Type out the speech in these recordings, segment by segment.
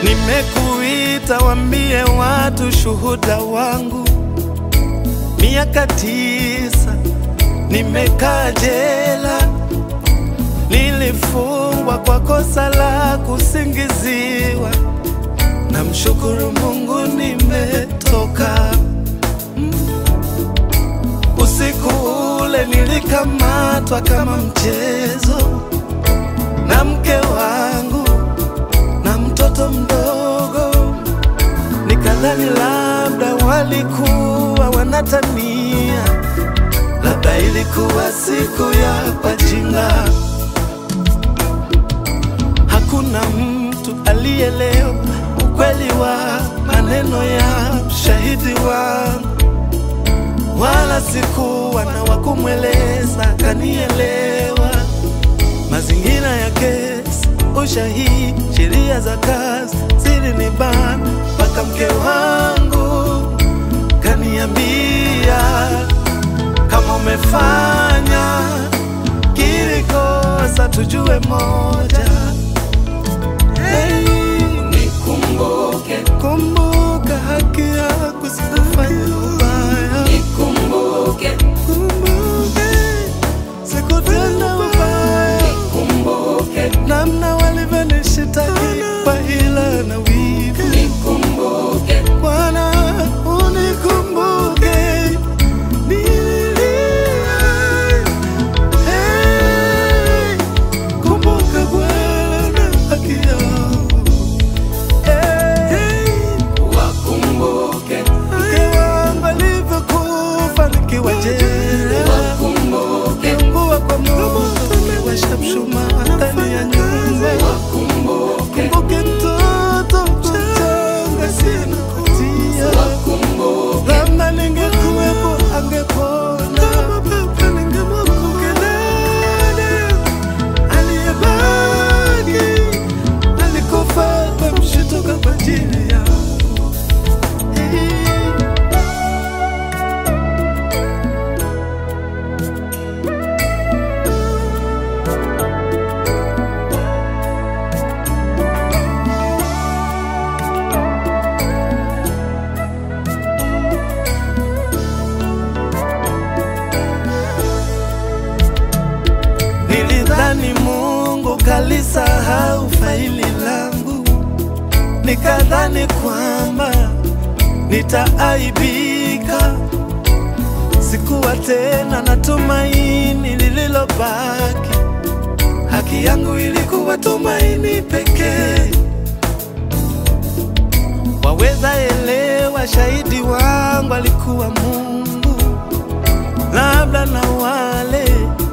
Nimekuita wambie watu shuhuda wangu. Miaka 9 nimekaa jela, nilifungwa kwa kosa la kusingiziwa. Namshukuru Mungu nimetoka. Usiku ule nilikamatwa kama mchezo na mke wangu na mtoto mdogo. Nikadhani labda walikuwa wanatania, labda ilikuwa siku ya wajinga. Hakuna mtu alielewa ukweli wa maneno ya shahidi wangu, wala sikuwa na wakumweleza kanielewa. Mazingira ya kesi, ushahidi, sheria za kazi zilinibana, mpaka mke wangu kaniambia, kama umefanya kile kosa tujue moja. Hey, nikumbuke, kumbuka haki yako, sikufanya ubaya. nikumbuke, Kumbuke, sikutenda ubaya. nikumbuke, Namna walivyonishitaki kwa hila na wivu. nikumbuke, Bwana unikumbuke. Nililia. Hey, kumbuka Bwana haki yangu. Hey, wakumbuke, mke wangu alivyokufa nikiwa jela. wakumbuke, Mbua kwa moto umewasha mshumaa ndani ya nyumba. wakumbuke, Kumbuke mtoto mchanga sina hatia. wakumbuke, Kama ningekuwepo angepona. Kama baba ningemkumbuka dada aliyebaki, alikufa kwa mshtuko kwa ajili yangu. Nilidhani Mungu kalisahau faili langu, nikadhani kwamba nitaaibika. Sikuwa tena na tumaini lililobaki, haki yangu ilikuwa tumaini pekee. Waweza elewa, shahidi wangu alikuwa Mungu, labda na wale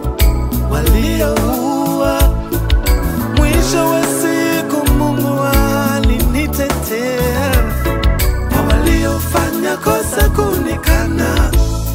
walioua. Mwisho wa siku Mungu alinitetea, kwa waliofanya kosa kunikana.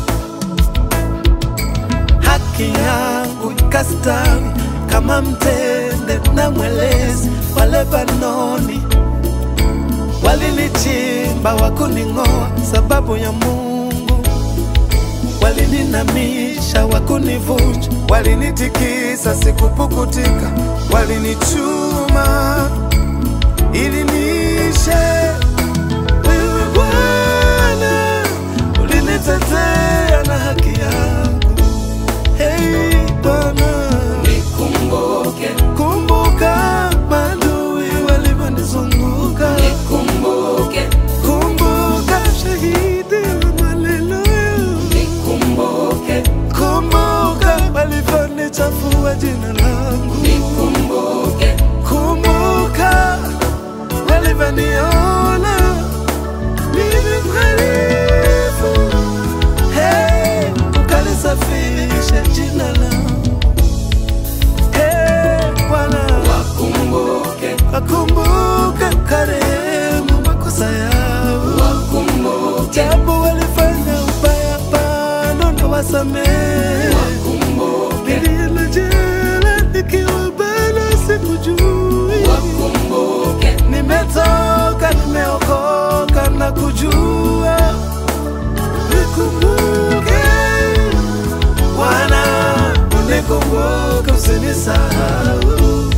Haki yangu ikastawi kama mtende na mwelezi wa Lebanoni. Walinichimba wakuning'oa sababu ya Mungu, walininamisha wakunivunja, walinitikisa sikupukutika, walinichuma ili niishe. Wewe Bwana ulinitetea na haki yangu. Hey Bwana, nikumbuke, kumbuka maadui walivyonizunguka. nikumbuke, Kumbuka shahidi wa maneno yangu. nikumbuke, Kumbuka walivyonichafua jina langu. nikumbuke, Kumbuka walivyoniona mimi mhalifu. Hey, ukalisafisha jina langu. Hey, Bwana, wakumbuke, wakumbuka ukarehemu makosa yao. wakumbuke, Japo walifanya ubaya bado na wasamehe. wakumbuke, Nilienda jela nikiwa bado sikujui. wakumbuke, Nimetoka, nimeokoka na kujua. Nikumbuke Bwana, unikumbuke, usinisahau.